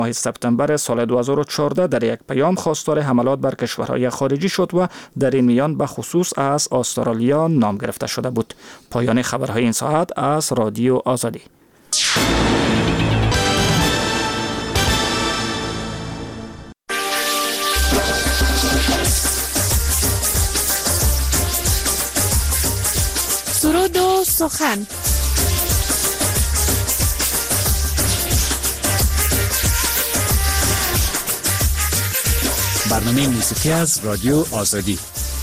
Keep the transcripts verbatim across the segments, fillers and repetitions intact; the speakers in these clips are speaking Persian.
ماه سپتامبر سال دو هزار و چهارده در یک پیام خواستار حملات بر کشورهای خارجی شد و در این میان به خصوص از استرالیا نام گرفته شده بود. پایان خبرهای این ساعت از رادیو آزادی. سرود و سخن. برنامه موسیقی از رادیو آزادی.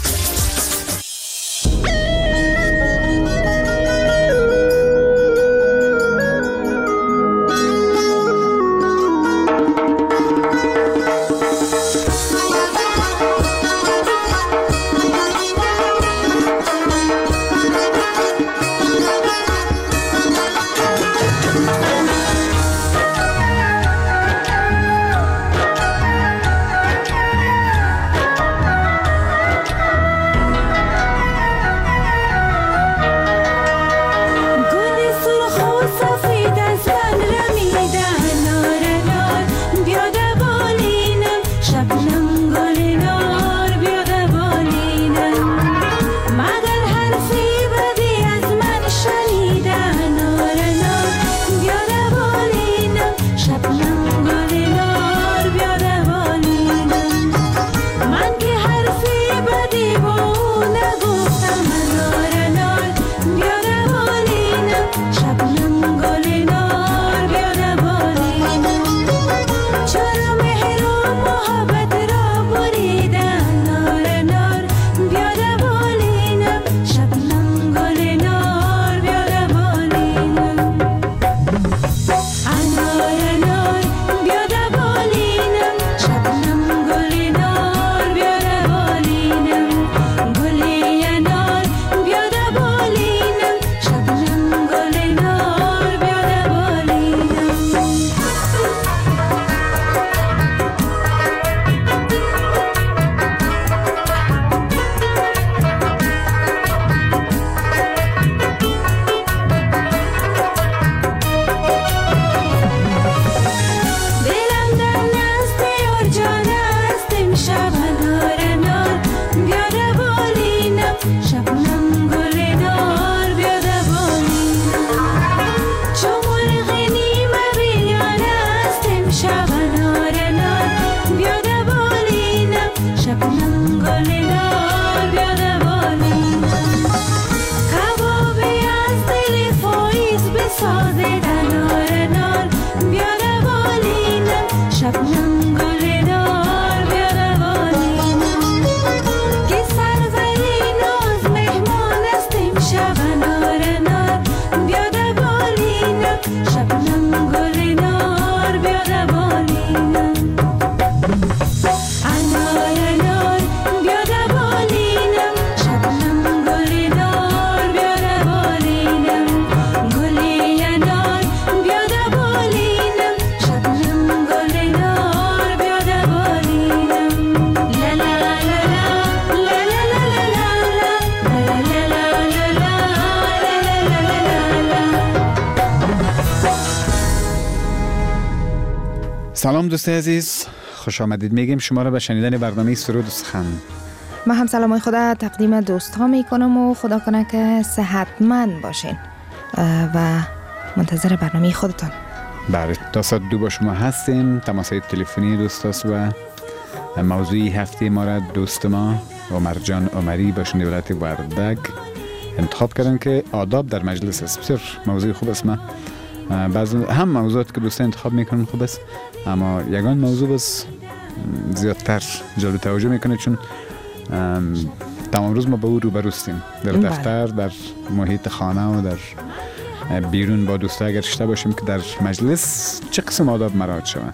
سلام دوست عزیز، خوش آمدید میگیم شما را به شنیدن برنامه سرود و سخن. ما هم سلامای خدا تقدیم دوست ها میکنم و خدا کنه که صحتمند باشین و منتظر برنامه خودتان. بله، تا ساعت دو با شما هستیم. تماسهای تلفنی دوست هست و موضوعی هفته ما را دوست ما عمر جان عمری باشنده ولایت وردگ انتخاب کردن که آداب در مجلس است. بسیار موضوع خوب است. ما بعض هم موضوعات که دوستان انتخاب میکنن خوب است، اما یگان موضوع بس زیادتر جلب توجه میکنه، چون تمام روز ما با او روبروستیم در دفتر، در محیط خانه و در بیرون با دوستا اگر شده باشیم که در مجلس چه قسم آداب مراعات شود.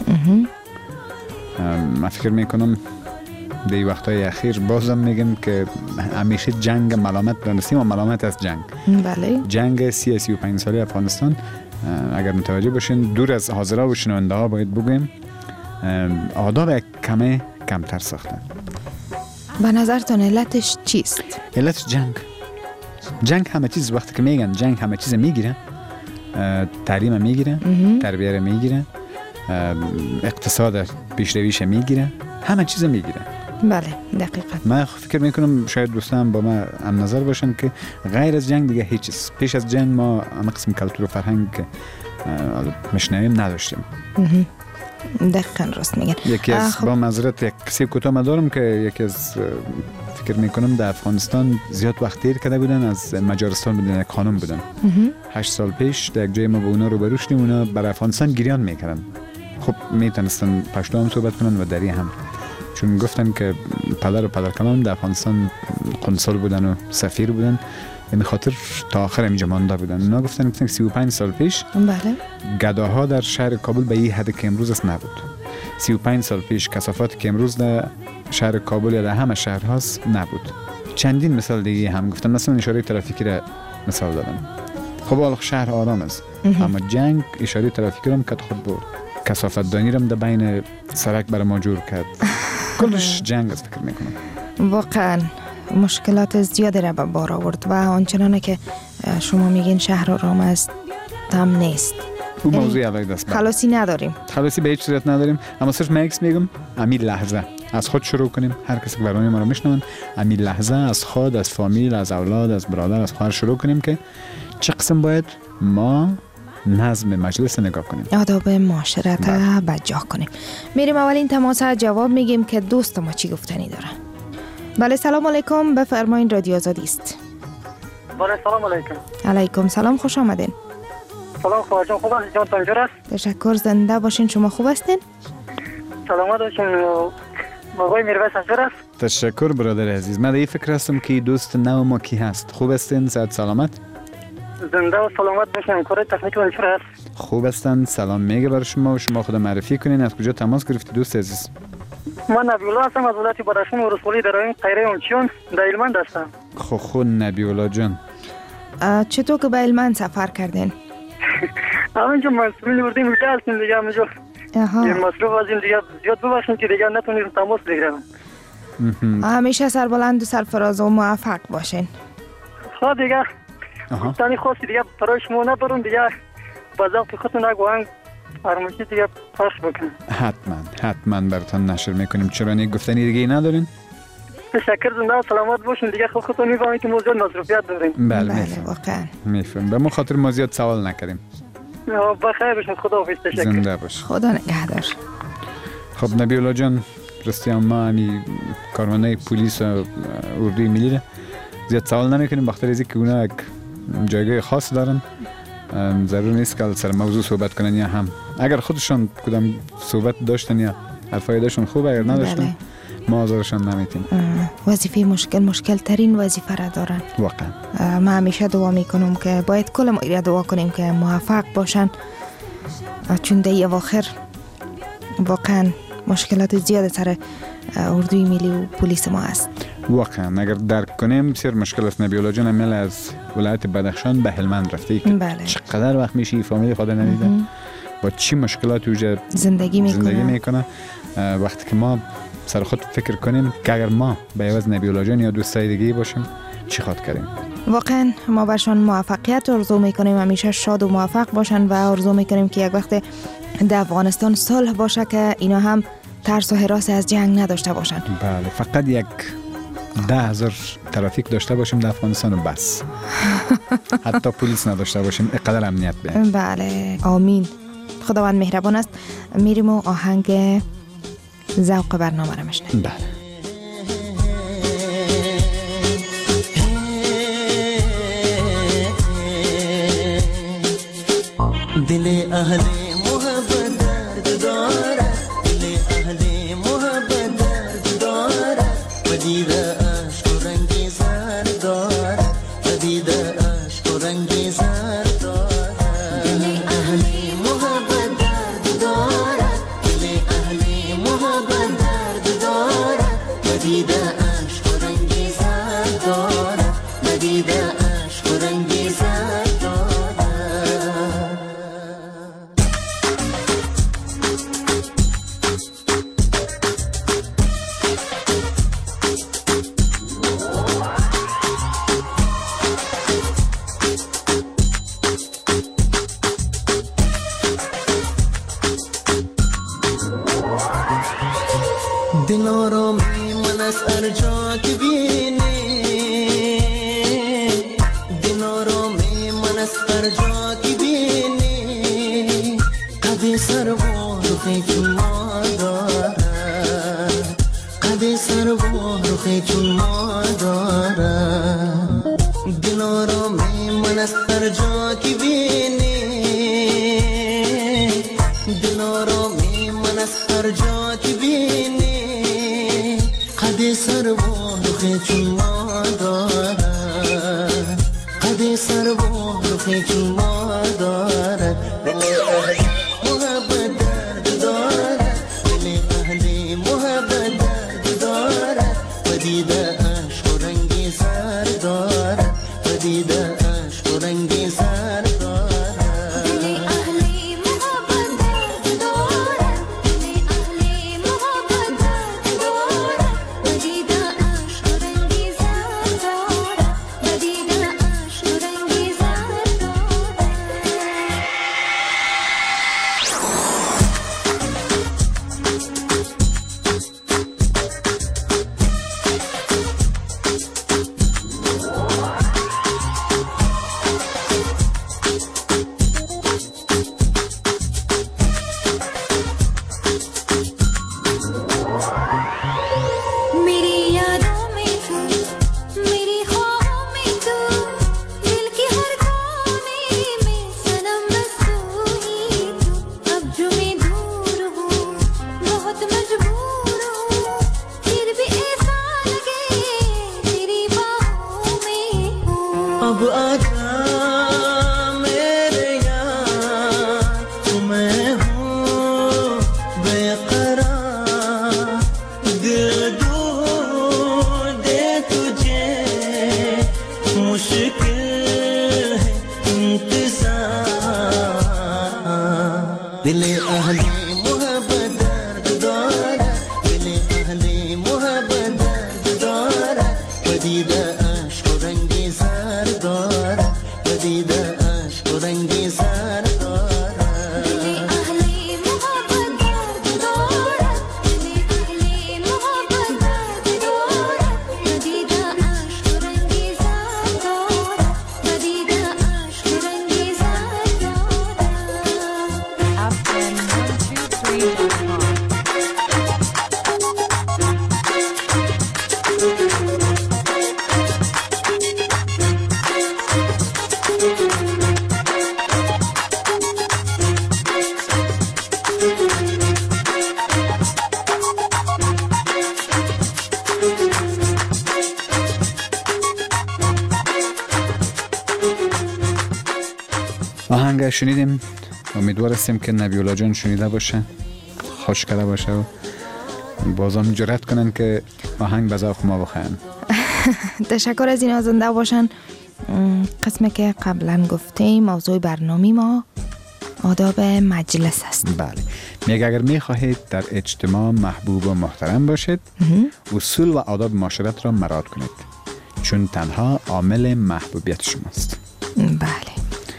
من فکر میکنم در این وقتهای اخیر بازم میگم که همیشه جنگ ملامت دانستیم و ملامت از جنگ. بله. جنگ سی سی و پنج ساله افغانستان اگر متوجه باشین، دور از حاضرها و شنونده ها باید بگویم آداب کمه کمتر ساختن. به نظرتان علتش چیست؟ علتش جنگ. جنگ همه چیز، وقتی که میگن جنگ همه چیز میگیره، تعلیم میگیره، تربیه میگیره، اقتصاد پیشرویش میگیره، همه چیز میگیره. بله دقیقاً. من فکر میکنم شاید دوستان با ما هم نظر باشن که غیر از جنگ دیگه هیچ چیز. پیش از جنگ ما هم قسم کلتور و فرهنگ که مشنویم نداشتیم. دقیقاً راست میگن. یکی از با معذرت یک کسی کوتاه دارم که یکی از فکر میکنم در افغانستان زیاد وقت دیر کرده بودن، از مجارستان بودن، یک خانم بودن. هشت سال پیش در یک جای ما با اونا روبرو شدیم، اونا برای افغانستان گریان میکردن. خب میتونستن پشتو هم صحبت کنن و دری هم، چون گفتن که پدر و پدر کلام در افغانستان قنصل بودن و سفیر بودن، به خاطر تا آخر اینجا مانده بودن. اونا گفتن که سی و پنج سال پیش بله گداها در شهر کابل به این حد که امروز است نبود. سی و پنج سال پیش کثافاتی که امروز در شهر کابل یا در همه شهرهاست نبود. چندین مثال دیگه هم گفتن، مثلا اشاره ترافیکی را مثال دادن. خب حالا شهر آرام است، اما جنگ اشاره ترافیکی را هم که خود برد. کثافت دانی را در بین سرک برای ما جور کرد. کلش جنگ است فکر میکنم. واقعا مشکلات زیادی را به بار آورد و آنچنانه که شما میگین شهر آرام است تام نیست. اون موضوع علاقه دست خلاصی نداریم. خلاصی به هیچ صورت نداریم، اما صرف مکس میگم امی لحظه از خود شروع کنیم. هر کسی که برنامه ما رو میشنون امی لحظه از خود، از فامیل، از اولاد، از برادر، از خواهر شروع کنیم که چه قسم باید ما نظم مجلس نگاه کنیم، آداب معاشرت به جا کنیم. میریم اولین تماس جواب میگیم که دوست ما چی گفتنی داره. بله سلام علیکم، بفرمایید رادیو آزادی است. بله سلام علیکم. علیکم سلام، خوش آمدین. سلام خواهر جان، خوب است؟ جان تنجور است؟ تشکر، زنده باشین. شما خوب هستین؟ سلامت باشین. آقای میرویس تنجور است؟ تشکر برادر عزیز. من این فکر هستم که دوست نو ما کی هست. خوب هستین؟ صحت سلامت؟ زنده و سلامت باشین. کار تکنیک تنجور است؟ خوب هستن. سلام میگه برای شما و شما خود معرفی کنین. از کجا تماس گرفتی دوست عزیز؟ من نبی الله هستم از ولایت بادرشان ورسپولی در رایون قیره اونچیون در هلمند هستم. خو خو نبی الله جان، چطور که به هلمند سفر کردین؟ همینجا مسئولین اردیم میده هستیم دیگه. همینجا یه مصروف از این دیگه زیاد ببخشیم که دیگه نتونیم تماس بگیرم. همیشه سربلند و سرفراز و موفق باشین. خواه دیگه تانی خواستی دیگه برای شما ندارم دیگه، با ذوق خودتون یک آهنگ فرمایشی دیگه پخش بکنیم. حتما حتما براتون نشر میکنیم. چرا نیک گفتنی دیگه ندارین؟ تشکر، زنده و سلامت باشین دیگه. خب خودتون میفهمید که موضوع مصروفیت داریم. بله بله واقعا میفهم. به ما خاطر ما زیاد سوال نکردیم. بخیر باشین. خدا حافظ. تشکر. زنده باش. خدا نگهدار. خب نبی الله جان، راستی ما همی کارمندای پلیس و اردوی ملی زیاد سوال نمیکنیم، بخاطر از اینکه اونا یک جایگاه خاص دارن. ضرور نیست که سر موضوع صحبت کنن، یا هم اگر خودشون کدام صحبت داشتن یا حرفای داشتن خوب، اگر نداشتن بله. ما آزارشان نمیتیم. وظیفه مشکل مشکل ترین وظیفه را دارن واقعا. ما همیشه دعا میکنم که باید کل ما دعا کنیم که موفق باشن، چون در اواخر واقعا مشکلات زیاد سر اردوی ملی و پلیس ما است. واقعا اگر درک کنیم بسیار مشکل است. نبی الله جان عمل از ولایت بدخشان به هلمند رفته. بله. چقدر وقت میشه فامیل خود ندیده، با چی مشکلاتی وجود زندگی میکنه زندگی میکنه. وقتی که ما سر خود فکر کنیم که اگر ما به عوض نبی الله جان یا دوستای دیگه باشیم چی خواهد کردیم. واقعا ما برشان موفقیت آرزو میکنیم، همیشه شاد و موفق باشن و آرزو میکنیم که یک وقت در افغانستان صلح باشه که اینا هم ترس و هراس از جنگ نداشته باشن. بله، فقط یک ده هزار ترافیک داشته باشیم در افغانستان و بس. حتی پلیس نداشته باشیم، اقدر امنیت بیم. بله آمین. خداوند مهربان است. میریم و آهنگ ذوق برنامه را میشنویم. بله. دل اهل محبت درد داره، دل اهل محبت درد داره، پدید عشق و رنگ زرد داره، پدید عشق و رنگ زرد داره. دل اهل محبت درد داره، دل اهل محبت درد داره، پدید عشق و رنگ زرد داره، پدید عشق و رنگ زرد داره. دل آرامی من از هر جا که بینی، دل آرامی من از هر جا که بینی، قد سروار خیلی ما دارد، قد سروار خیلی ما دارد، دل آرامی من از هر جا که بینی، دل آرامی من از هر جا که بینی، قد سروار خیلی ما دارد، قد سروار خیلی ما دارد، دل اهلی محبت درد دارد، دل اهلی محبت درد دارد، و دیده عشق و رنگی سر دارد، و دیده عشق و رنگی سر دارد. آهنگ شنیدیم، امیدوار هستیم که نبیولا جان شنیده باشه، خوش کرده باشه و بازم جرأت کنن که آهنگ به ذوق ما بخوان. تشکر از این زنده باشن. قسمی که قبلا گفتیم موضوع برنامه ما آداب مجلس است. بله، میگه اگر میخواهید در اجتماع محبوب و محترم باشید، اصول و آداب معاشرت را مراعات کنید، چون تنها عامل محبوبیت شماست. بله،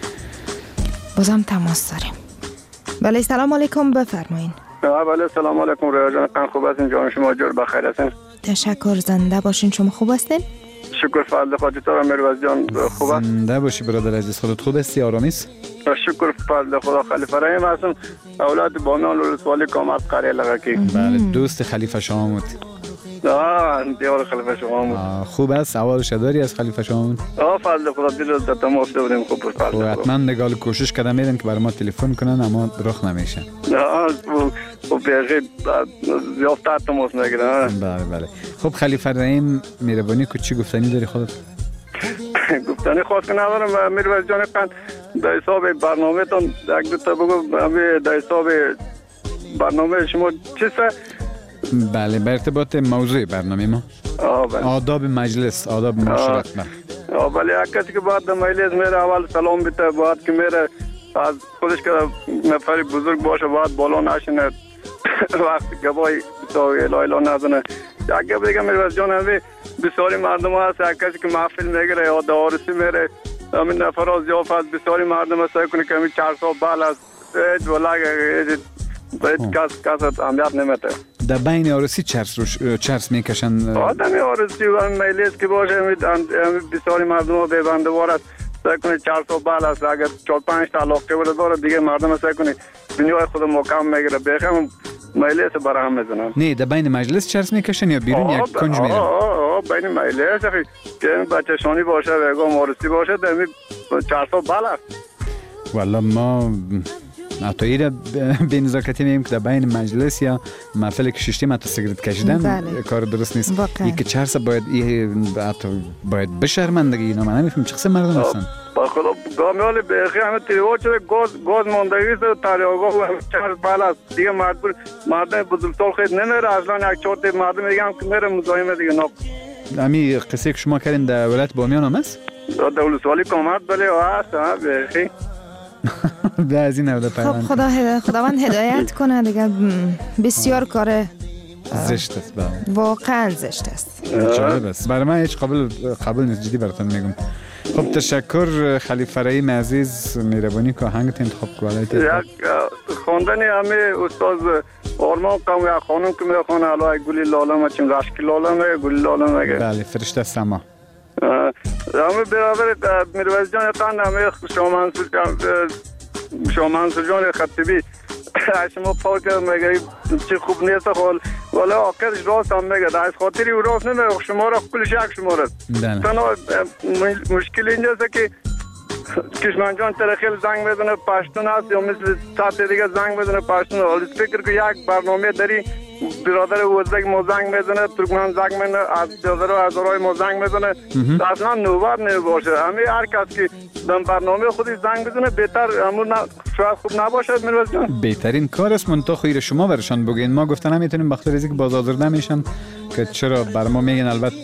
بازم تماس داریم. بله، سلام علیکم، بفرمایین. بله، سلام علیکم رویا جان، خوب هستین؟ جان شما جور بخیر هستین؟ تشکر، زنده باشین. شما خوب هستین؟ شکر، فضل خدا. تو مروز جان خوب است؟ زنده باشی برادر عزیز. خودت خوب هستی؟ آرامی است؟ شکر، فضل خدا. خلیفه رحیم هستم، اولاد بامیان ولسوالی کامت قریه لغکی. بله، دوست خلیفه شامود. آه، دیوار خلیفه شامود. خوب است؟ اولش داری از خلیفه شامود؟ آه، فضل خدا. دل در تماس داریم. خوب است، فضل خدا. حتما نگال کوشش کردن میرن که برای ما تلفن کنن، اما رخ نمیشه. آه، خب بیاگه زیادتر تماس میگیرن. بله بله. خب خلیفه رحیم، مهربانی که چی گفتنی داری خودت؟ گفتنی خاص ندارم میروز جان. قند در حساب برنامه تان یک دو تا بگو. در حساب برنامه شما چیست؟ بله، به ارتباط موضوع برنامه ما آداب مجلس، آداب معاشرت. بله بله. یک کسی که باید در مجلس میره اول سلام بیته، باید که میره از خودش که نفری بزرگ باشه باید بالا نشینه، وقتی گواهی ساوی لایلا نزنه. یک گب دیگه میروز جان، همی بسیاری مردم هست یک کسی که محفل میگیره یا دعارسی میره، همین نفر ها زیاف هست، بسیاری مردم هست سعی کنه که همین چهار سال بل هست، هیچ ولگ هیچ کس کس اهمیت نمیده. در بین عروسی چرس روش چرس میکشن. آدمی عروسی و مجلس که باشه بسیاری مردم ها ببنده وارد سعی کنید چهار تا بال است. اگر چهار پنج تا علاقه بوده داره دیگه مردم سعی کنید دنیای خود محکم میگیره بخم مجلس برای هم میزنن. نه در بین مجلس چرس میکشن یا بیرون یک کنج میرن؟ آه آه بین مجلس اخی که بچه شانی باشه و عروسی باشه دمی چهار تا بال است. والا ما اتایی را به نزاکتی میگیم که در بین مجلس یا محفل کشیشتی متا سیگرت کشیدن بله. کار درست نیست. این که چرس باید این باید بشرمندگی اینا من نمیفهم چه قسم مردم هستن. با خدا گامیال بخی همه تریوار شده گاز گاز ماندگی است تریاگاه و چرس بالا است دیگه مردم مردم بزرگسال خیلی نمیره اصلا یک چهار تا مردم دیگه هم که میره مزاحم دیگه ناق. امی قصه که شما کردین در ولایت بامیان هم است؟ در ولسوالی کامت بله هست ها بخی. به از این نوده پیوند. خب خدا خداوند هدایت کنه دیگه بسیار کار زشت است بله. واقعا زشت است. جالب است. برای من هیچ قابل قبول نیست جدی براتون میگم. خب تشکر خلیفه رحیم عزیز مهربانی که آهنگت انتخاب کردید. یک خواندن همه استاد آرمان قوم یک خانم که میخونه الان گلی لالم چیم رشک لالم گلی لالم میگه. بله فرشته سما. همه برابر میرویس جان قند همه شما شما منصور جان خطیبی شما پاک میگه چی خوب نیست خال ولی آخرش راست هم میگه از خاطری او راست نمیگه شما را کلش یک شما را تنها مشکل اینجاست که کشمان جان ترخیل زنگ میزنه پشتون هست یا مثل ساعت دیگه زنگ میزنه پشتون حالی فکر که یک برنامه داری برادر وزدگ ما زنگ میزنه ترکمن زنگ میزنه از برادر و هزارهای ما زنگ میزنه اصلا نوبت نباشه همه هر کس که در برنامه خودی زنگ بزنه بهتر همون شاید خوب نباشد میروز جان بهترین کار است منتها خیر شما برشان بگین ما گفتن نمیتونیم بخاطر اینکه باز آزرده میشن که چرا بر ما میگن البته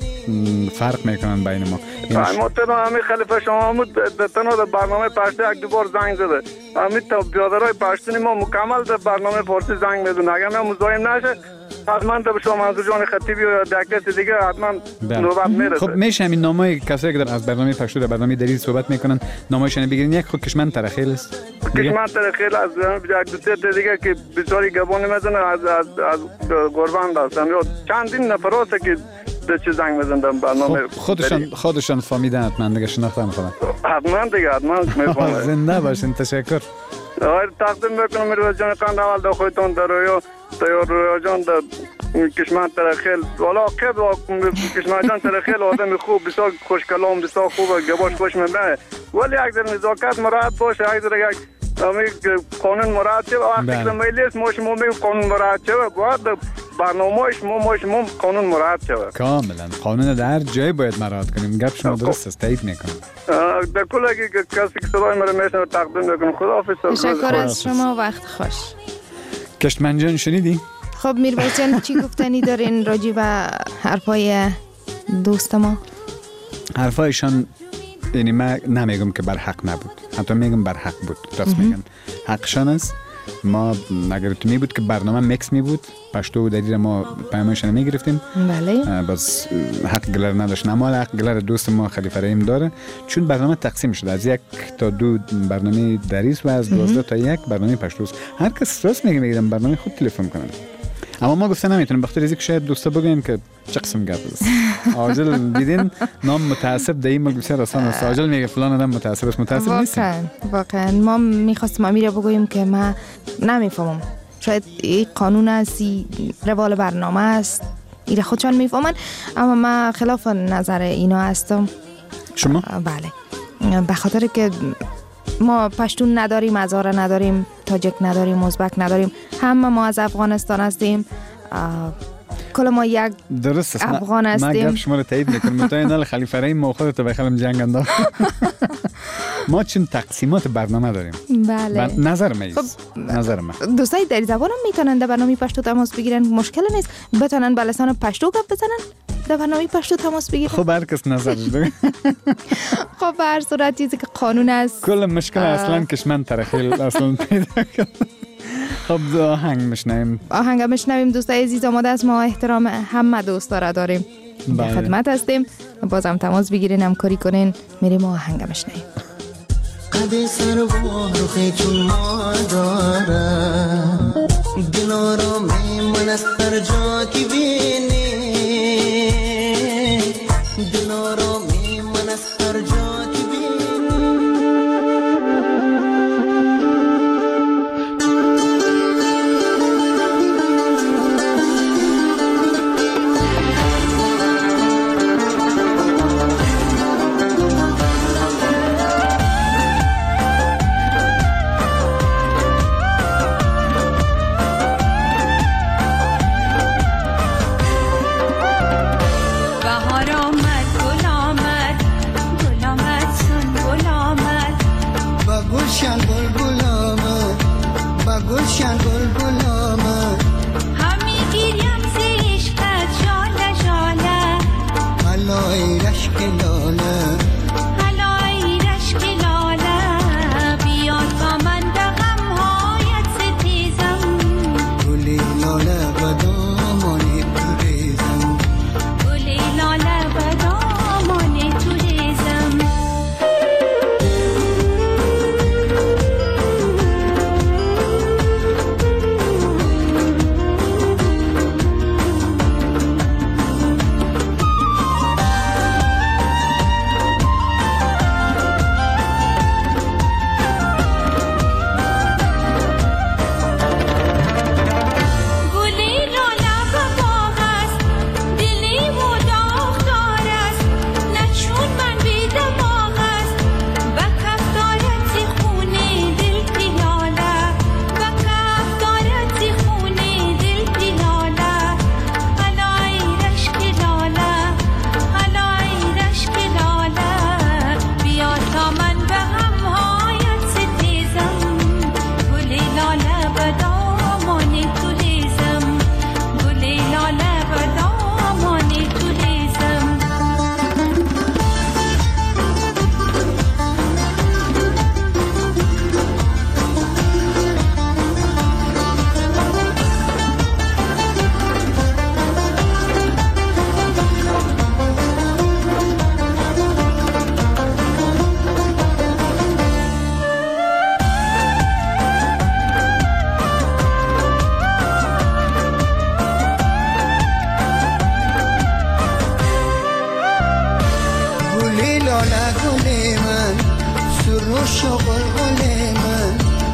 فرق میکنن بین ما ما تنها همین خلیفه شما همون تنها در برنامه پشتی یک دو بار زنگ زده همین تا بیادرهای پشتونی ما مکمل در برنامه فارسی زنگ میدونه اگر ما مزاحم نشه حتما در شما منصور جان خطیبی یا دکت دیگه حتما نوبت میرسه. خب میشه همین نامای کسایی که در از برنامه پشتو در برنامه دری صحبت میکنن نامایشون بگیرین یک خود کشمن ترخیل است کشمن ترخیل از یک دو سه دیگه که بسیاری گبانی میزنه از از از قربان هستن یا چندین نفر هست که چه زنگ میزنن برنامه خودشان خودشان فهمیدن حتما دیگه شناختن خودم حتما دیگه حتما میفهمن زنده باشین تشکر آره تقدیم میکنم میرویس جان قند اول در خودتون در رویا تیار رویا جان در کشمن ترخیل والا خیلی کشمن جان ترخیل آدم خوب بسیار خوش کلام بسیار خوبه گباش خوش میبنه ولی یک در نزاکت مراد باشه یک در یک قانون مراد شه وقتی که مجلس ما شما میگیم قانون مراد شه باید برنامه شما ما شما قانون مراد شه کاملا قانون در هر جای باید مراد کنیم گپ شما درست است تایید میکنم در کل اگه کسی که صدای مرا میشنوه تقدیم میکنم خداحافظ تشکر از شما وقت خوش کشمن جان شنیدی خب میرویس جان چی گفتنی دارین راجع به حرفای دوست ما حرفایشان یعنی من نمیگم که بر حق نبود حتی میگم بر حق بود راست میگن حقشان است ما اگر تو می بود که برنامه میکس می بود پشتو و دری ما پیمایشان می گرفتیم بله بس حق گلر نداشت اما حق گلر دوست ما خلیفه رحیم داره چون برنامه تقسیم شده از یک تا دو برنامه دریس و از دوازده تا یک برنامه پشتوست هر کس راست میگه میگم برنامه خود تلفن کنن اما ما گفتن نمیتونیم بخاطر اینکه شاید دوستا بگیم که چه قسم گپ است عاجل دیدین نام متعصب در این ملک بسیار آسان است عاجل میگه فلان آدم متعصب است متعصب نیستیم واقعا واقعا ما میخواستیم امیر بگوییم که ما نمیفهمم شاید این قانون است روال برنامه است ایره خودشان میفهمن اما ما خلاف نظر اینا هستم شما بله به خاطر که ما پشتون نداریم هزاره نداریم تاجک نداریم ازبک نداریم همه ما از افغانستان هستیم کل ما یک درست است افغان هستیم من گفت شما رو تایید میکنم متای نال خلیفه رحیم ما خودت بخلم جنگ انداخت ما چون تقسیمات برنامه داریم بله نظر میز خب نظر من دوستای در زبان هم میتونن در برنامه پشتو تماس بگیرن مشکل نیست بتونن به لسان پشتو گپ بزنن در برنامه پشتو تماس بگیرن خب هر کس نظرش بگه خب به هر صورت چیزی که قانون است کل مشکل اصلا کشمن ترخیل اصلا پیدا کرد خب آهنگ میشنویم آهنگ میشنویم دوستای عزیز آماده است ما احترام همه دوستا را داریم در خدمت هستیم بازم تماس بگیرین همکاری کنین میریم آهنگ میشنویم قد سر و رخ چون ما داره دلارو می من از هر جا که بینی دلارو می من از هر جا که گلشن بلبل آمد همی گیریم ز عشقت ژاله ژاله هلای رشک لاله هلای رشک لاله بیا تا من به غمهایت ستیزم گلی لاله و دامان تو ریزم گلی لاله و دامان تو ریزم سروش و بلبل من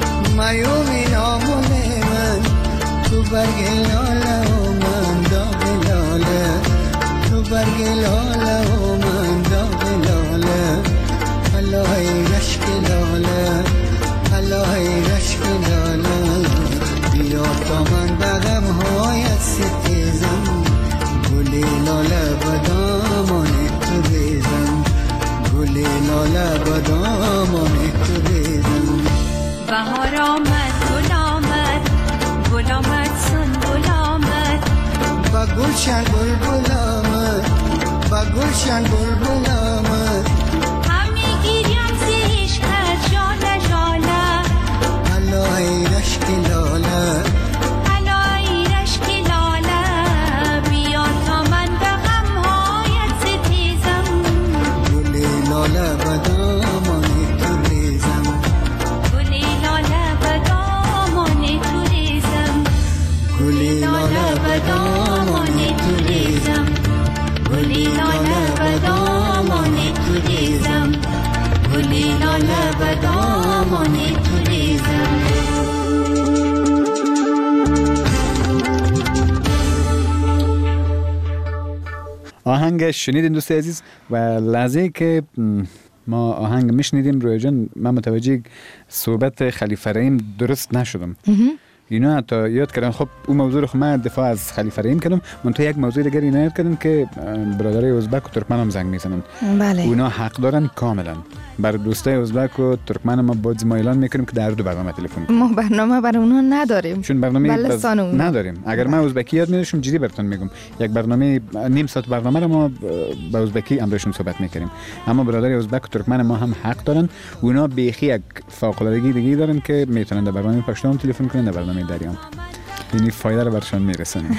میومی نامول من تو برگ لاله و من داغ لاله تو برگ لاله و من داغ لاله هلای رشک لاله هلای رشک لاله بیا تا من به غمهایت ستیزم گلی لاله و دامان تو ریزم گلی لاله و دامان تو ریزم بهار آمد گل آمد گل آمد سنبل آمد با گلشن بلبل آمد با گلشن بلبل آمد همی گیریم ز عشقت ژاله ژاله هلای رشک لاله هلای رشک لاله بیا تا من به غمهایت ستیزم گلی لاله و دامان تو ریزم گلی لاله و دامان تو ریزم گلی لاله و دامان تو ریزم گلی لاله و دامان تو ریزم گلی لاله و دامان تو ریزم آهنگ شنیدین دوست عزیز و لحظه که ما آهنگ میشنیدیم روی جان من متوجه صحبت خلیفه رحیم درست نشدم. اینا حتی یاد کردن خب اون موضوع رو خب من دفاع از خلیفه رحیم کردم من تو یک موضوع دیگر اینا یاد کردم که برادرای ازبک و ترکمن هم زنگ میزنن. بله. اونا حق دارن کاملا. بر دوستای ازبک و ترکمن ما باز ما اعلان میکنیم که در دو برنامه تلفن کنیم. ما برنامه برای اونا نداریم. چون برنامه بز... نداریم. اگر من ازبکی یاد میداشم جدی براتون میگم یک برنامه نیم ساعت برنامه رو ما با ازبکی امروشون صحبت میکنیم. اما برادرای ازبک و ترکمن ما هم حق دارن. اونا بیخی یک فوق العادگی دیگه دارن که میتونن در برنامه پشتم تلفن کنن در برنامه دریام. یعنی فایده رو برشان میرسونیم.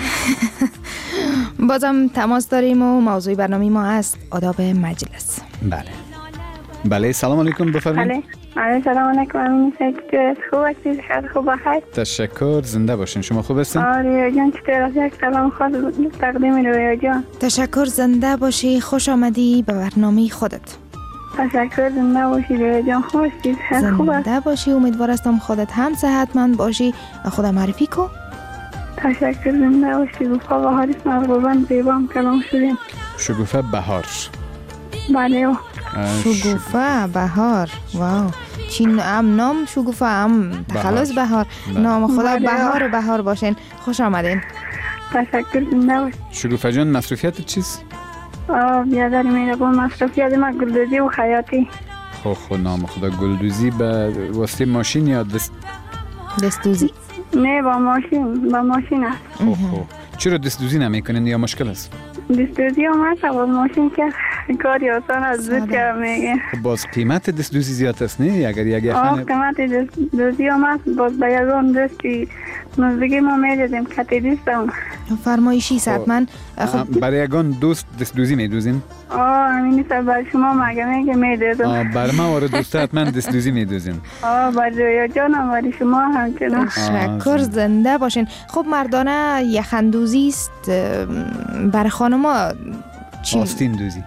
بازم تماس داریم و موضوع برنامه ما است آداب مجلس. بله. بله سلام علیکم بفرمایید. بله علیه سلام علیکم. امین سکتر خوب هستید؟ خیلی خوب بخیر. تشکر، زنده باشین. شما خوب هستین؟ آره جان چطور است؟ یک سلام خاص تقدیم رویا جان. تشکر، زنده باشی. خوش آمدی به برنامه خودت. تشکر، زنده باشی رویا جان. خوب هستید؟ خیلی خوب است. زنده باشی. امیدوار هستم خودت هم صحتمند باشی. خودت معرفی کو. تشکر، زنده باشی. گفا بهار اسم از قربان زیبام کلام شدیم. شگوفه بهار. بله. شگوفه بهار. واو. چین هم نام شگوفه هم تخلص بهار. نام خدا بهار بهار باشین. خوش آمدین. تشکر، زنده باشی. شگوفه جان مصروفیت چیست؟ آه بیادر میره با مصروفیت ما گلدوزی و خیاطی. خو خو نام خدا. گلدوزی به واسطه ماشین یا دست دستوزی؟ نه با ماشین، با ماشین است. خو خو. چرا دستوزی نمیکنین یا مشکل است؟ دستوزی هم هست با ماشین که کاری آسان از زود که میگه. خب باز قیمت دستوزی زیاد است نه؟ اگر یک آه خانه قیمت دستوزی هم هست باز به یگان دستی نزدیکی ما میدادیم کتی دستم. فرمایشی صد من. خب برای یگان دوست دستوزی میدوزین؟ آه همینی سر بر شما مگه میگه میدادم. آه بر ما وارد دوستت من دستوزی میدوزین. آه بر رویا جانم برای شما همچنان. تشکر، زنده باشین. خب مردانه یخندوزی است، برای خانما چی؟ آستین دوزی.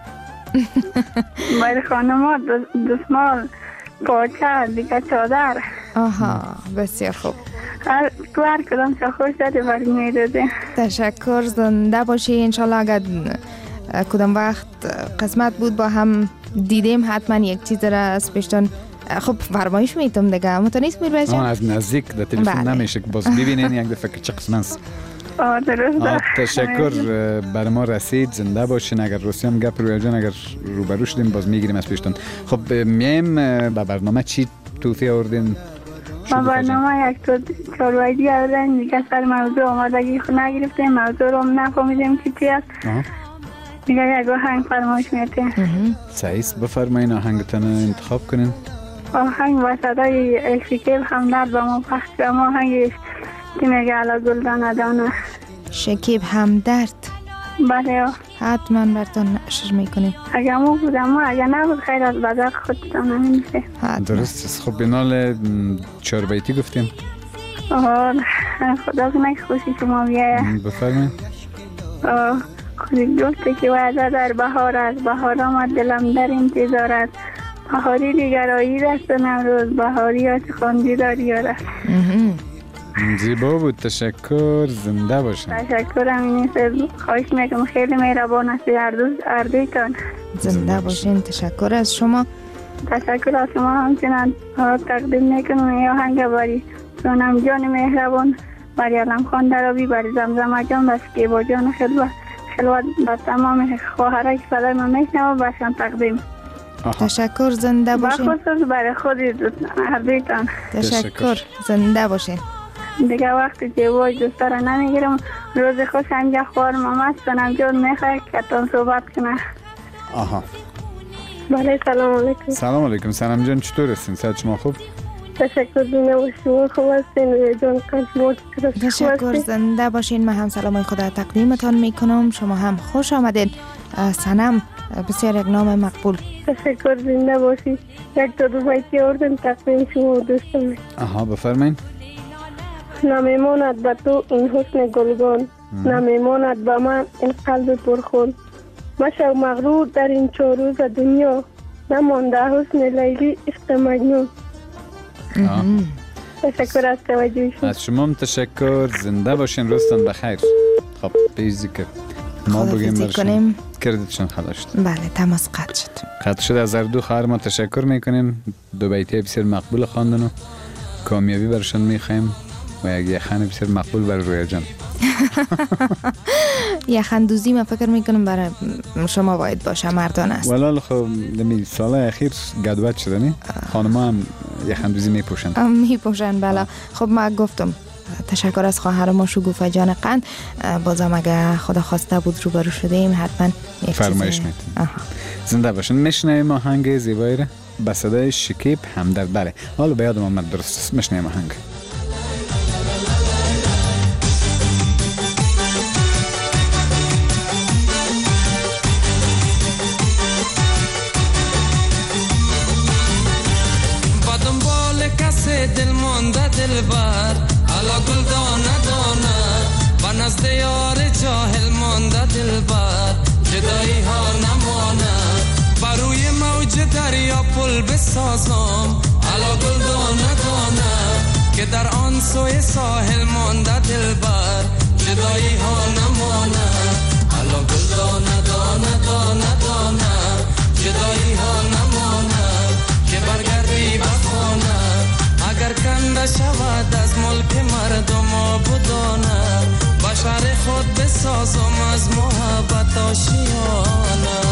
برای خانما دستمال، پاچه، دیگه چادر. آها بسیار خوب. هر تو هر کدام چه خوش داده برای میداده. تشکر، زنده باشی. انشالله اگر کدام وقت قسمت بود با هم دیدیم حتما یک چیز را از پیشتان خب فرمایش میتونم دیگه. اما تو نیست میربه آه از نزدیک در تلفن نمیشه که باز ببینین یک دفعه که چه قسم است. آه درسته. تشکر، بر ما رسید. زنده باشین. اگر روسی هم گپ رویا جان اگر روبرو شدیم باز میگیریم از پیشتون. خب میم به برنامه چی توضیح آوردین؟ ما برنامه یک تو چاروایی آوردن دیگه سر موضوع آمادگی خود نگرفتیم، موضوع رو نفهمیدیم که چی است. دیگه یک آهنگ فرمایش میتیم. سعیس بفرمایین آهنگتان انتخاب کنین. آهنگ با صدای شکیب همدرد با ما پخش کنم. آهنگ که میگه علا گلدانه دانه. شکیب همدرد. بله حتما برتان نشر میکنیم. اگه مو بود اما اگه نبود خیر از بدر خودتان نمیشه. درست است. خب بنال چهار بیتی گفتیم. آه خدا کنه که خوشی شما بیایه. بفرمایید. خودی گفته که وعده در بهار است، بهار آمد دلم در انتظار است، بهاری دیگرایی دست نمروز، بهاری آت خواندی داری است. زیبا بود. تشکر، زنده باشین. تشکر امینی سر خواهش میکنم. خیلی مهربان هستی هر دوز اردویتان. زنده باشین. تشکر از شما. تشکر از شما همچنان. تقدیم میکنم یا هنگ باری سونم جان مهربان، بری علم خان درابی، بری زمزمه جان، بس که با جان خلوت خلوت با تمام خواهرای که صدای من میشنم باشم تقدیم. تشکر، زنده باشین. با خصوص برای خودی اردویتان. تشکر، زنده باشین. دیگه وقتی جوای دوستا را نمیگیرم. روز خوش اینجا خوارم آمد سنم جان میخواه که تان صحبت کنه. آها بله سلام علیکم. سلام علیکم. سنم جان چطور هستین؟ صحت شما خوب؟ تشکر دونه و شما خوب هستین جان قلب. تشکر، زنده باشین. من هم سلامای خدا تقدیمتان میکنم. شما هم خوش آمدین. سنم بسیار یک نام مقبول. تشکر، زنده باشی. یک تا دو بیتی آوردم تقدیم شما و دوستم. آها بفرمایین. نمیماند به تو این حسن گلگون، نمیماند به من این قلب پرخون، مشو مغرور در این چهار روز دنیا، نمانده حسن لیلی عشق مجنون. تشکر از توجه شما. از شما هم تشکر. زنده باشین. روزتان بخیر. خب بیزی که ما بگیم برشون کردتشون خلاص شد. بله تماس قطع شد. قطع شد. از هر دو خواهر ما تشکر میکنیم. دو بیتی بسیار مقبول خواندن و کامیابی برشون میخوایم و یک یخن بسیار مقبول برای رویا جان. یخندوزی من فکر میکنم برای شما باید باشه، مردان است. ولال خب دمی سال اخیر گدوت شده نی؟ خانم هم یخندوزی میپوشند. میپوشند بله. خب من گفتم تشکر از خواهر ما شگوفه جان قند. بازم اگه خدا خواسته بود روبرو شدیم حتما یک فرمایش میتونیم. زنده باشن. میشنویم آهنگ زیبایی را به صدای شکیب همدرد. بله حالا به یادم آمد درست. میشنویم آهنگ. با دلبر علا گل دانه دانه و نزد یار جاهل مانده دلبر جدایی ها نمانه بروی موج دریا پل بسازم علا گل دانه دانه که در آن سوی ساحل مانده دلبر جدایی ها نمانه علا گل دانه دانه دانه دانه جدایی ها نمانه که برگردی به خانه اگر کنده شود از ملک مردم آبادانه با شهر خود بسازم از محبت آشیانه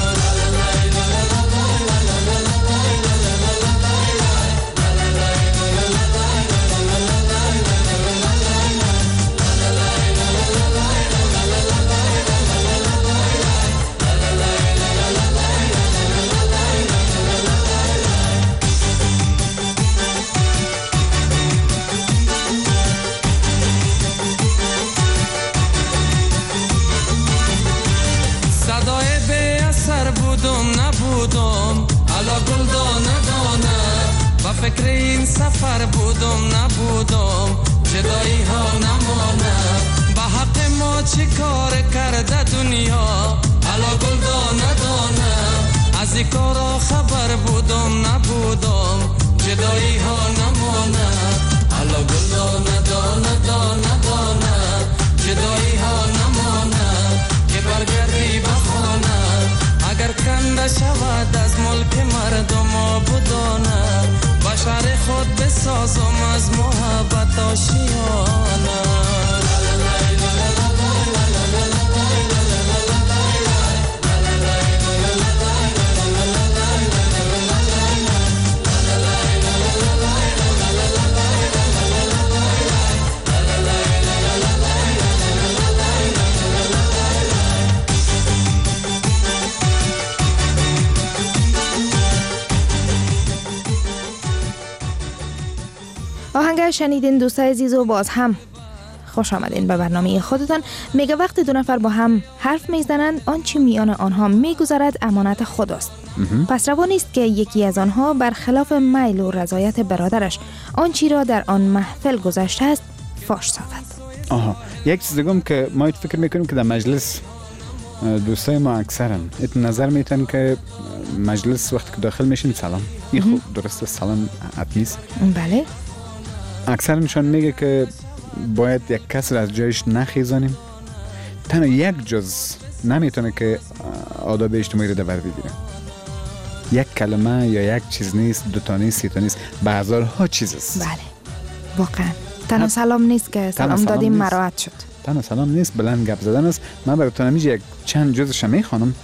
فکر این سفر بودم نبودم جدایی ها نمانه به حق ما چی کار کرده دنیا علا گل دانه دانه از این کارا خبر بودم نبودم جدایی ها نمانه علا گل دانه دانه دانه دانه جدایی ها نمانه که برگردی به خانه اگر کنده شود از ملک مردم آبادانه با شهر خود بسازم از محبت آشیانه آهنگ شنیدین دوستای عزیز و باز هم خوش آمدین به برنامه خودتان. میگه وقتی دو نفر با هم حرف میزنند آنچه میان آنها میگذرد امانت خداست. پس روا نیست که یکی از آنها برخلاف میل و رضایت برادرش آنچه را در آن محفل گذشته است فاش سازد. آها یک چیز دیگه که ما فکر میکنیم که در مجلس دوستای ما اکثرا ات نظر میتن که مجلس وقتی که داخل میشین سلام این خوب درسته سلام اتنیست. بله اکثر نشان میگه که باید یک کس را از جایش نخیزانیم. تنها یک جز نمیتونه که آداب اجتماعی رو در بگیره. یک کلمه یا یک چیز نیست، دو تا نیست، سه تا نیست، به هزارها چیز است. بله واقعا تنها سلام نیست که سلام دادیم مراعات شد. تنها سلام نیست، بلند گپ زدن است. من براتون همیشه یک چند جزش میخوانم.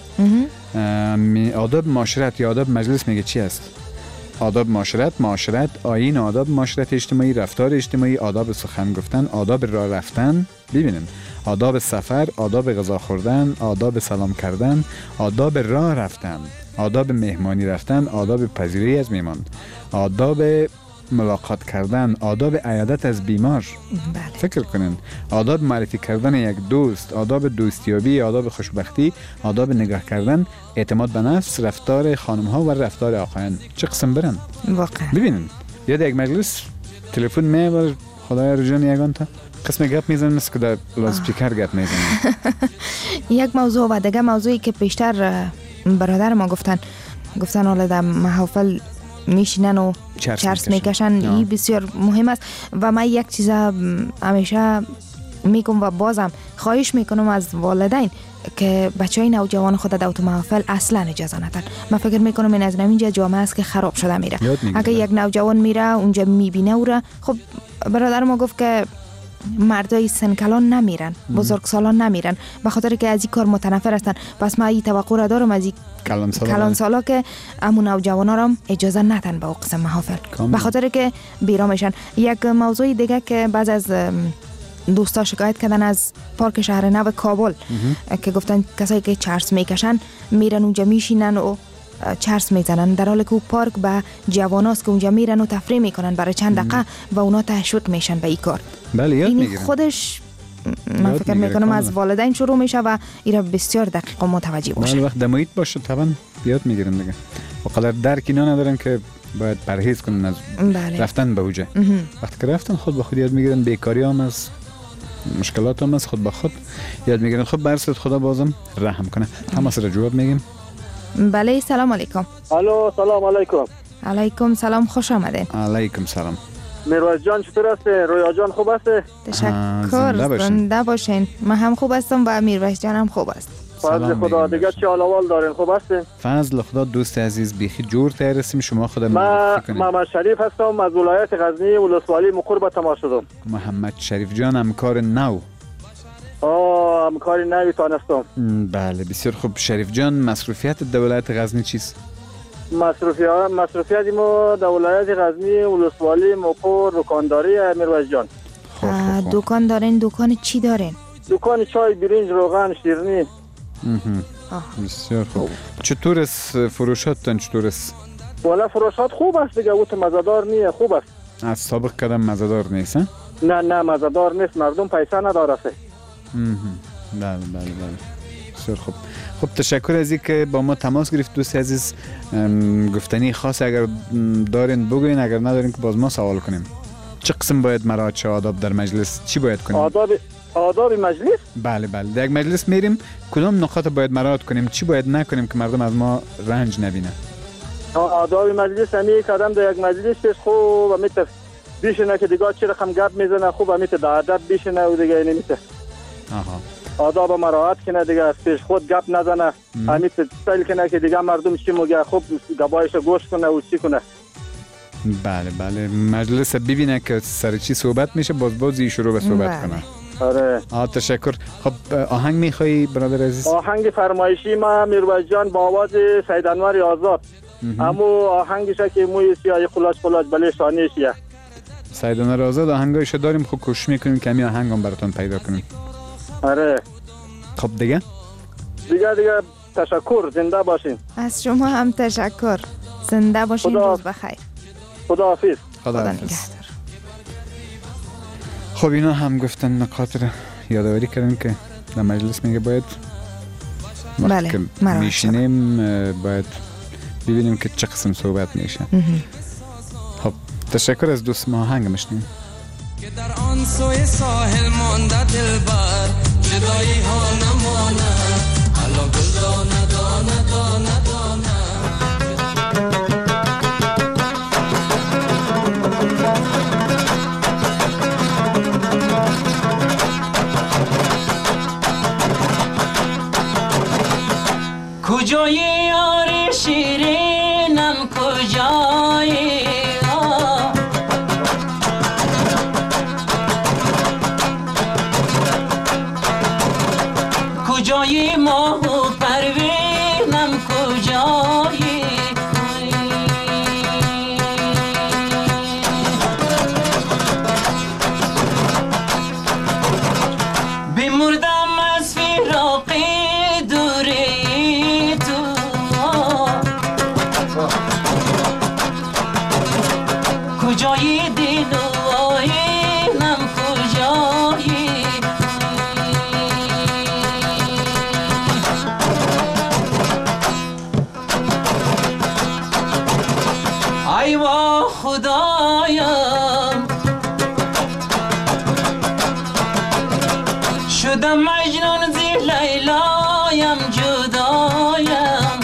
آداب معاشرت یا آداب مجلس میگه چی است؟ آداب معاشرت، معاشرت، آیین آداب معاشرت اجتماعی، رفتار اجتماعی، آداب سخن گفتن، آداب راه رفتن، ببینن، آداب سفر، آداب غذا خوردن، آداب سلام کردن، آداب راه رفتن، آداب مهمانی رفتن، آداب پذیرایی از میهمان، آداب ملاقات کردن، آداب عیادت از بیمار. بله. فکر کنن، آداب معرفی کردن یک دوست، آداب دوستیابی، آداب خوشبختی، آداب نگاه کردن، اعتماد به نفس، رفتار خانم ها و رفتار آقایان. چه قسم برن؟ واقعا. ببینن، یاد یک مجلس تلفن میبر خدای رجان یگان تا قسم گپ میزنن مثل که در لاسپیکر گپ میزنن. یک موضوع و دیگه موضوعی که پیشتر برادر ما گفتن گفتن حالا در محافل میشینن و چرس, چرس میکشن. این بسیار مهم است و من یک چیز همیشه میگم و بازم خواهش میکنم از والدین که بچهای نوجوان خود در تو محافل اصلا اجازه ندن. من فکر میکنم این از اینجا جامعه است که خراب شده میره. اگه یک نوجوان میره اونجا میبینه او را، خب برادر ما گفت که مردای سنکلان نمیرن، بزرگسالان نمیرن، به خاطر که از این کار متنفر هستن. پس من این توقع را دارم از این کلان سالا که امون نوجوانا را اجازه ندن به قسم محافل، به خاطر که بیرا میشن. یک موضوع دیگه که بعض از دوستا شکایت کردن از پارک شهر نو کابل که گفتن کسایی که چرس میکشن میرن اونجا میشینن و چرس میزنن، در حالی که او پارک به جواناست که اونجا میرن و تفریح میکنن برای چند دقیقه و اونا تشویق میشن به این کار. بله یاد این میگیرن. خودش من فکر میکنم از والدین شروع میشه و اینا بسیار دقیق و متوجه باشه. بله وقت دمایت باشه طبعا یاد میگیرن دیگه. و قدر درک اینا ندارن که باید پرهیز کنن از بله. رفتن به اوجه. وقتی که رفتن خود به خود یاد میگیرن، بیکاری هم از مشکلات هم از خود به خود یاد میگیرن. خب برسید خدا بازم رحم کنه. همه سر جواب میگیم. بله سلام علیکم. الو سلام علیکم. علیکم سلام، خوش آمدین. علیکم سلام. میرویس جان چطور هستی؟ رویا جان خوب هستی؟ تشکر، زنده باشین. من هم خوب هستم و میرویس جان هم خوب است. فضل خدا. دیگه چه حال دارین؟ خوب هستین؟ فضل خدا. دوست عزیز بیخی جور تر هستیم. شما خود معرفی کنید. من محمد شریف هستم از ولایت غزنی ولسوالی مقر به تماس شدم. محمد شریف جان همکار نو. آه همکار نوی تانستم. بله بسیار خوب. شریف جان مصروفیت دولت غزنی چیست؟ مصروفیت مصروفیت ما در ولایت غزنی ولسوالی مقر دکانداری میرویس جان. دکان دارین؟ دکان چی دارین؟ دکان چای، برنج، روغن، شیرینی. بسیار خوب. چطور است فروشاتتان؟ چطور است؟ والا فروشات خوب است دیگه. اوت مزدار نیه، خوب است. از سابق کدام مزدار نیست؟ نه نه مزدار نیست. مردم پیسه نداره. بله بله بله. بسیار خوب. خب تشکر از اینکه با ما تماس گرفت. دوست عزیز گفتنی خاص اگر دارین بگوین، اگر ندارین که باز ما سوال کنیم. چه قسم باید مراعات شه آداب در مجلس؟ چی باید کنیم؟ آداب آداب مجلس؟ بله بله. در یک مجلس میریم کدام نکات باید مراعات کنیم؟ چی باید نکنیم که مردم از ما رنج نبینه؟ آداب مجلس همی کدام در یک مجلس خوب میت بیشنه که دیگه چه رقم گپ میزنه، خوب میت در ادب بیشنه و دیگه نمیته. آها. آداب مراعات کنه دیگه، پیش خود گپ نزنه. همیت استایل کنه که دیگه مردم چی میگه خوب گبایش گوش کنه و چی کنه. بله بله. مجلس ببینه که سر چی صحبت میشه، باز بازی شروع به صحبت کنه. آره. آه تشکر. خب آهنگ میخوایی برادر عزیز؟ آهنگ فرمایشی ما میرویس جان با آواز سید انور آزاد. همو آهنگش که موی سیاه خلاص خلاص بله شانیشیه. سید انور آزاد آهنگایشو داریم. خب کوشش میکنیم که همین آهنگ هم براتون پیدا کنیم. آره. خب دیگه؟ دیگه دیگه تشکر. زنده باشین. از شما هم تشکر. زنده باشین. روز بخیر. خدا حافظ. خدا حافظ. خب اینا هم گفتن نکات رو یادآوری کردن که در مجلس میگه باید وقتی که میشینیم باید ببینیم که چه قسم صحبت میشه. خب تشکر از دوست ما. آهنگ میشنیم که در آن سوی ساحل مانده دلبر، جدایی ها نمانه، حالا گل دانه دانه دانه دانه. کجای یار شیرینم کجای کجای ماه و پروینم کجای بمردم از فراق دوری تو، کجای دل و آینم کجای ای وا خدایم شدم مجنون زی لیلایم جدایم.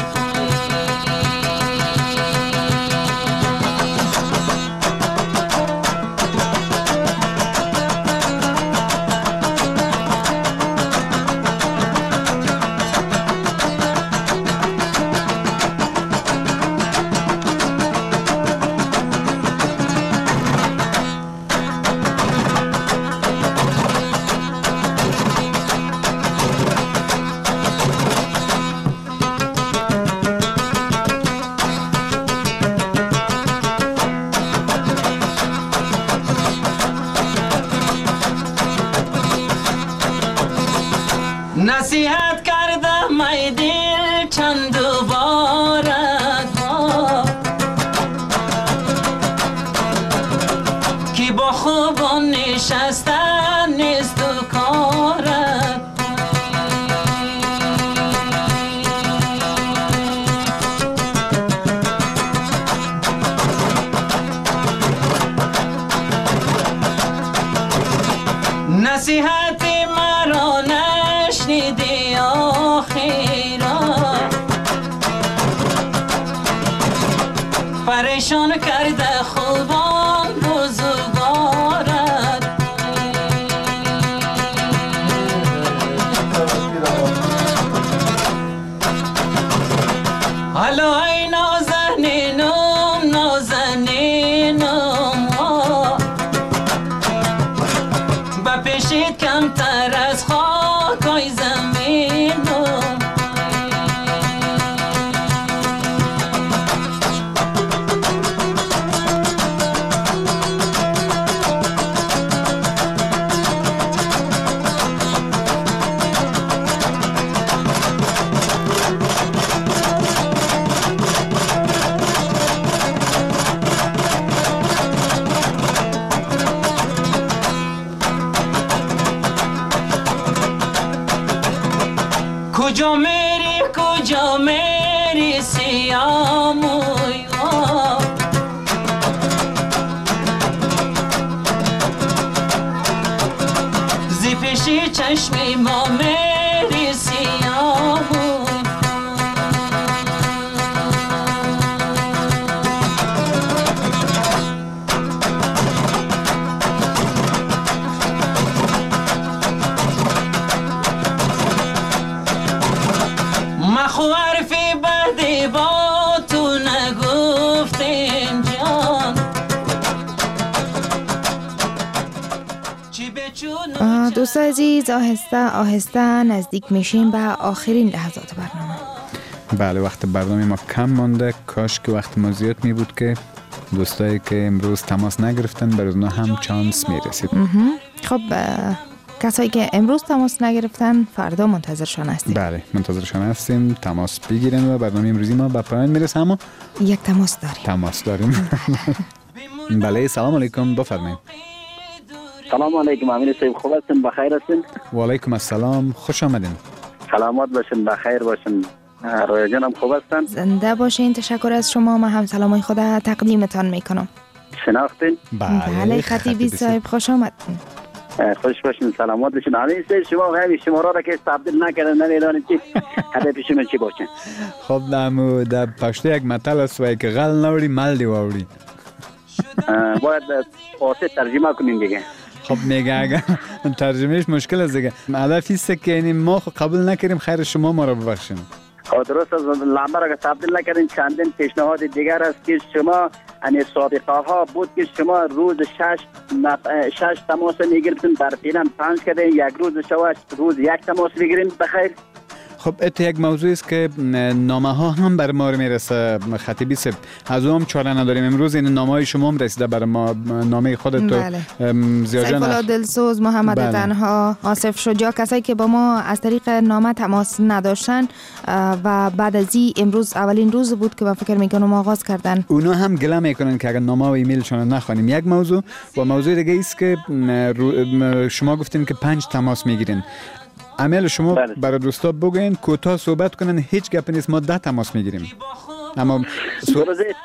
نصیحت کردم ای دل چند بارت که با خوبان نشستن نیست و کارت. نشنیدی آخیرا پریشان کرده خوبان روزگارت حالا ای نازنینم نازنینم با پیشید کمتر از خاکای زمینم کجا میری کجا میری سیاموی زی پیشی چشمی ما میری سیاموی مخو حرفی بدی با تو نگفتیم جان دوست عزیز آهسته آهسته نزدیک میشیم به آخرین لحظات برنامه. بله وقت برنامه ما کم مانده، کاش که وقت ما زیاد می بود که دوستایی که امروز تماس نگرفتن بر اونا هم چانس می رسید. خب کسایی که امروز تماس نگرفتن فردا منتظرشان هستیم. بله منتظرشان هستیم تماس بگیرن و برنامه امروزی ما به پایان میرسه. اما یک تماس داریم تماس داریم بله سلام علیکم بفرمایید. سلام علیکم امیر صاحب خوب هستین بخیر هستین؟ و علیکم السلام خوش آمدین. سلامت باشین بخیر باشین. رویا جانم خوب هستن؟ زنده باشین. تشکر از شما. من هم سلامای خود تقدیمتان میکنم. شناختین؟ بله, بله خطیبی صاحب خوش آمدین. خوش باشین سلامت باشین. امیر صاحب شما همین شماره را که تبدیل نکردن نمیدانید که هدف شما چی باشه. خب نمو در پشت یک متل است و که غل نوری مل دیواری. باید فارسی ترجمه کنیم دیگه. خب میگه اگر ترجمهش مشکل است دیگه. هدف است که یعنی ما قبول نکردیم خیر شما ما را ببخشین. خب درست است لامه را که تبدیل نکردین چندین پیشنهاد دیگر است که شما ان سابقه ها بود که شما روز شش شش تماس میگرفتین در فعلا پنج کردین یک روز شما روز یک تماس میگیرین بخیر. خب ات یک موضوع است که نامه ها هم بر ما میرسه خطیبی صاحب از اون چاره نداریم. امروز این نامه های شما هم رسیده بر ما نامه خودت تو بله. زیاجان سیف الله دلسوز محمد بله. تنها آصف شجاع کسایی که با ما از طریق نامه تماس نداشتن و بعد از این امروز اولین روز بود که من فکر میکنم آغاز کردن اونا هم گله میکنن که اگر نامه و ایمیلشون نخوانیم. یک موضوع و موضوع دیگه است که شما گفتین که پنج تماس میگیرین. عمل شما بله. برای دوستا بگوین کوتاه صحبت کنن هیچ گپ نیست ما ده تماس میگیریم. اما سو...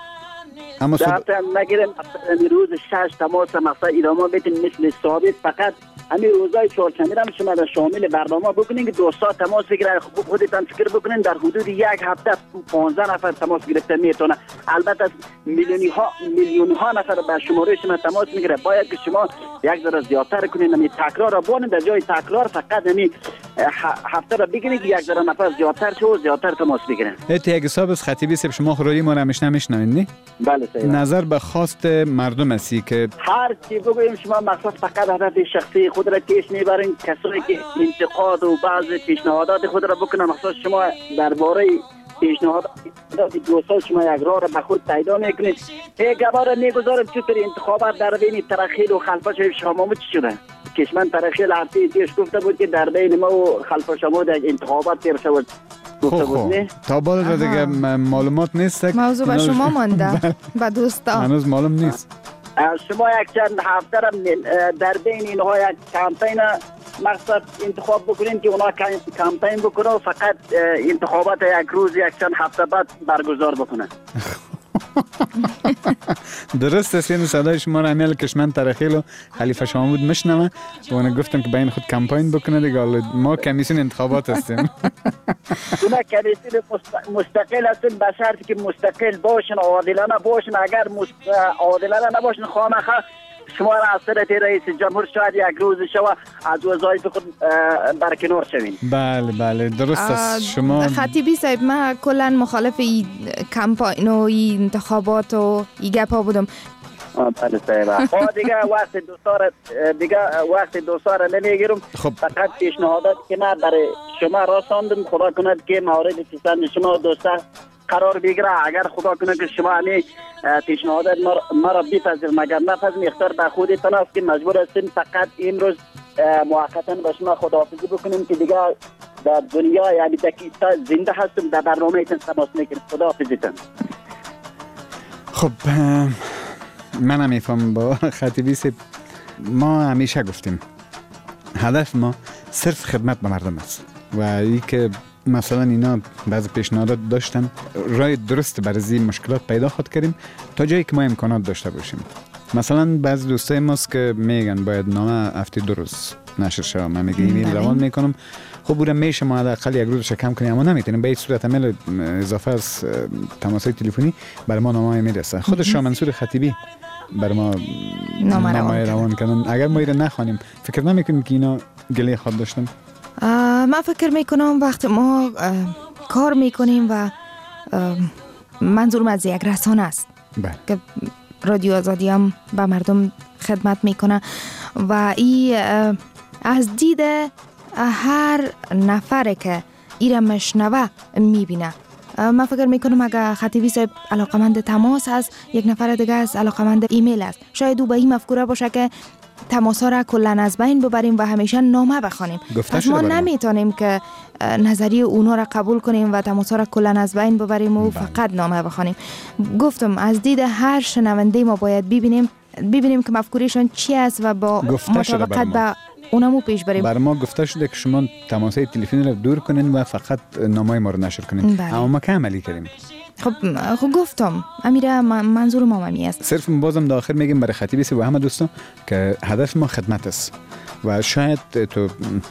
اما ده تا نگیریم روز شش تماس مثلا ادامه بدین مثل ثابت. فقط همین روزای چهارشنبه هم شما در شامل برنامه بکنین که دوستا تماس بگیرن. خودتان فکر بکنین در حدود یک هفته پانزده نفر تماس گرفته میتونه. البته میلیونی ها میلیون ها نفر به شماره شما تماس میگیره. باید که شما یک ذره زیادتر کنین. همین تکرار را بونین در جای تکرار فقط همین هفته را بگیرین که یک ذره نفر زیادتر شه و زیادتر تماس بگیرن. ات یک حساب از خطیبی صاحب شما خودی ما را میشنوین نه؟ بله صحیح. نظر به خواست مردم هستی که هر چی بگویم شما مقصد فقط هدف شخصی خود را پیش میبرین. کسایی که انتقاد و بعض پیشنهادات خود را بکنن مقصد شما درباره پیشنهادات دوستان شما یک راه را به خود پیدا میکنید. یک گوار میگذارم چطور انتخابات در بین ترخیل و خلفا شامامو چی شده؟ کشمن ترخیل هفته پیش گفته بود که در بین ما و خلفا شامامو در انتخابات تیر شود. خب تا بالا دیگه معلومات نیست. موضوع به شما مانده به دوستان هنوز معلوم نیست. شما یک چند هفته را در بین اینها یک کمپین مقصد انتخاب بکنین که اونا کمپین بکنه و فقط انتخابات یک روز یک چند هفته بعد برگزار بکنه. درست است. این صدای شما را امیل کشمن ترخیل و خلیفه شما بود مشنوه و انا گفتم که بین خود کمپاین بکنه دیگه. ما کمیسیون انتخابات هستیم. اونا کمیسیون مستقل هستیم به شرطی که مستقل باشن، عادلانه باشن. اگر عادلانه نباشن خامخا شما را از طرف رئیس جمهور شاید یک روز شما از وظایف خود برکنار شوین. بله بله درست است. شما خطیبی صاحب من کلا مخالف این کمپاین و این انتخابات و این گپا بودم. بله صاحب. خب دیگه وقت دوستار دیگه وقت دوستار نمیگیرم. خب فقط پیشنهادات که من برای شما رساندم، خدا کند که مورد پسند شما دوستا قرار بگیره. اگر خدا کنه که شما همین پیشنهادات ما را بپذیر، مگر نپذیر اختیار به خودتان است که مجبور هستیم فقط امروز موقتا به شما خداحافظی بکنیم که دیگه در دنیا یعنی دقیقا زنده هستیم در برنامه ایتان تماس میکنیم. خداحافظیتان. خب من هم میفهم با خطیبی سب. ما همیشه گفتیم هدف ما صرف خدمت به مردم است و ای که مثلا اینا بعضی پیشنهادات داشتن راه درست برای مشکلات پیدا خود کردیم تا جایی که ما امکانات داشته باشیم. مثلا بعضی دوستای ماست که میگن باید نامه هفته دو روز نشر شود. من میگه ایمیل روان میکنم. خب بودم میشه ما حداقل یک روزش کم کنیم، اما نمیتونیم. به این صورت عمل اضافه از تماس‌های تلفنی برای ما نامه میرسه. خود شاه منصور خطیبی برای ما نامه روان کردن. اگر ما ایره نخوانیم فکر نمیکنیم که اینا گله خود داشتن. من فکر میکنم وقتی ما کار میکنیم و منظورم از یک رسانه است که رادیو آزادی هم به مردم خدمت میکنه و این از دید هر نفره که ایره مشنوه میبینه. من فکر میکنم اگه خطیبی صاحب علاقمند تماس هست، یک نفر دیگه از علاقمند ایمیل است. شاید او به این مفکوره باشه که تماس‌ها را کلن از بین ببریم و همیشه نامه بخوانیم. پس ما نمیتونیم که نظریه اونا را قبول کنیم و تماس‌ها را کلن از بین ببریم و فقط نامه بخوانیم. گفتم از دید هر شنونده ما باید ببینیم ببینیم که مفکورشون چی است و با مطابقت به اونمو پیش بریم. برای ما گفته شده که شما تماس‌های تلفنی را دور کنین و فقط نامه ما رو نشر کنین. اما ما که عملی کردیم. خب خب گفتم امیره منظور ما همی است. صرف بازم در آخر میگیم برای خطیبی سی و همه دوستان که هدف ما خدمت است و شاید تو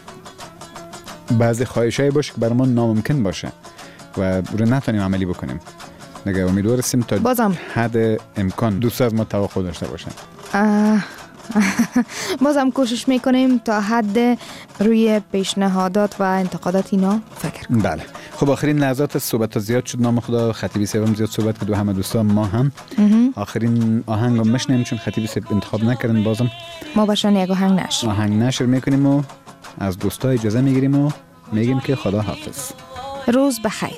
بعضی خواهشایی باشه که برای ما ناممکن باشه و رو نتونیم عملی بکنیم. نگه امیدوار هستیم تا بازم حد امکان دوست از ما توقع داشته باشن. بازم کوشش میکنیم تا حد روی پیشنهادات و انتقادات اینا فکر کنیم. بله. خب آخرین لحظات صحبت زیاد شد. نام خدا خطیبی صاحب زیاد صحبت کرد و همه دوستان ما هم آخرین آهنگ رو مشنیم چون خطیبی صاحب انتخاب نکردن. بازم ما باشن یک آهنگ نشر آهنگ نشر میکنیم و از دوستا اجازه میگیریم و میگیم که خدا حافظ. روز بخیر.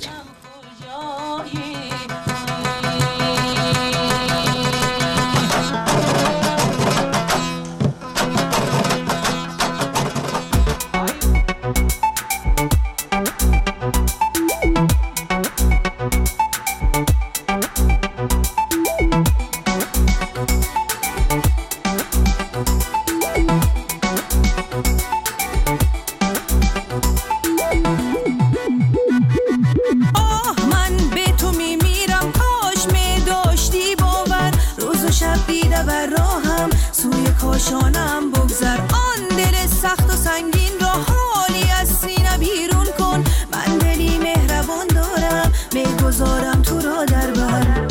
کاشانم بگذر آن دل سخت و سنگین را حالی از سینه بیرون کن. من دلی مهربان دارم میگذارم تو را در بر.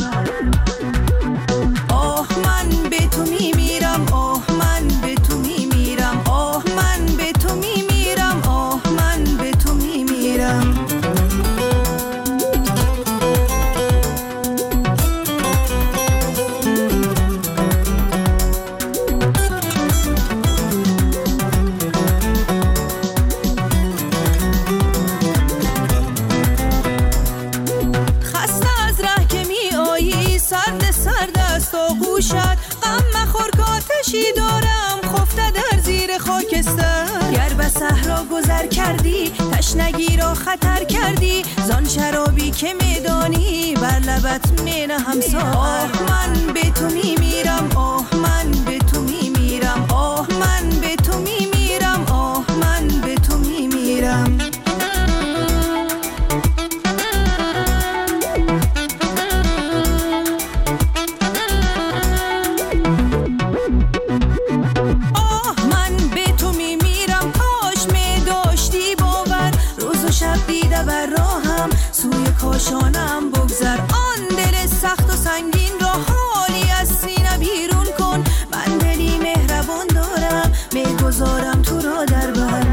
آه من به تو میمیرم، آه من به تو میمیرم، آه من به تو میمیرم، آه من به تو میمیرم. غم مخور کاتشی دارم خفته در زیر خاکستر. گر به صحرا گذر کردی تشنگی را خطر کردی زان شرابی که میدانی بر لبت مینه همسا. آه من به تو میمیرم، آه من به تو میمیرم، آه من به تو میمیرم، آه من به تو میمیرم. شانم بگذر. آن دل سخت و سنگین را حالی از سینه بیرون کن. من دلی مهربان دارم میگذارم تو را در بر.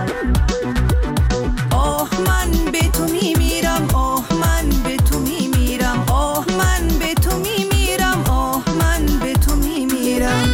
آه من به تو میمیرم، آه من به تو میمیرم، آه من به تو میمیرم، آه من به تو میمیرم.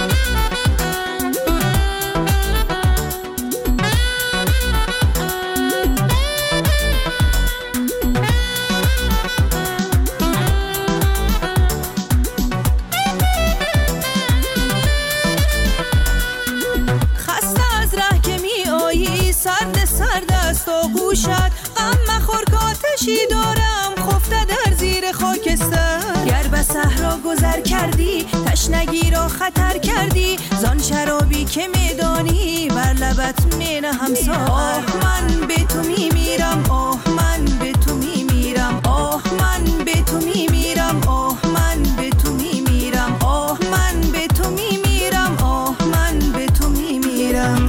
سرد سرد است آغوشت، غم مخور کاتشی دارم خفته در زیر خاکستر. گر به صحرا گذر کردی تشنگی را خطر کردی، زان شرابی که میدانی بر لبت مینهم ساغر. آه من به تو میمیرم، آه من به تو میمیرم، آه من به تو میمیرم، آه من به تو میمیرم، آه من به تو میمیرم، آه من به تو میمیرم.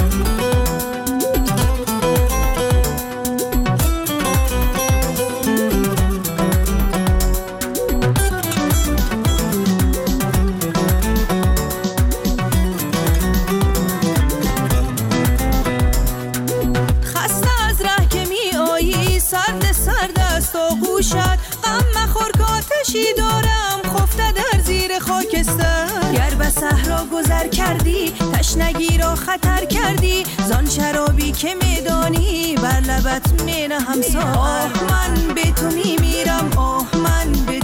آغوشت غم مخور کاتشی دارم خفته در زیر خاکستر. گر به صحرا گذر کردی تشنگی را خطر کردی، زان شرابی که میدانی بر لبت مینهم ساغر. آه من به تو میمیرم، آه من به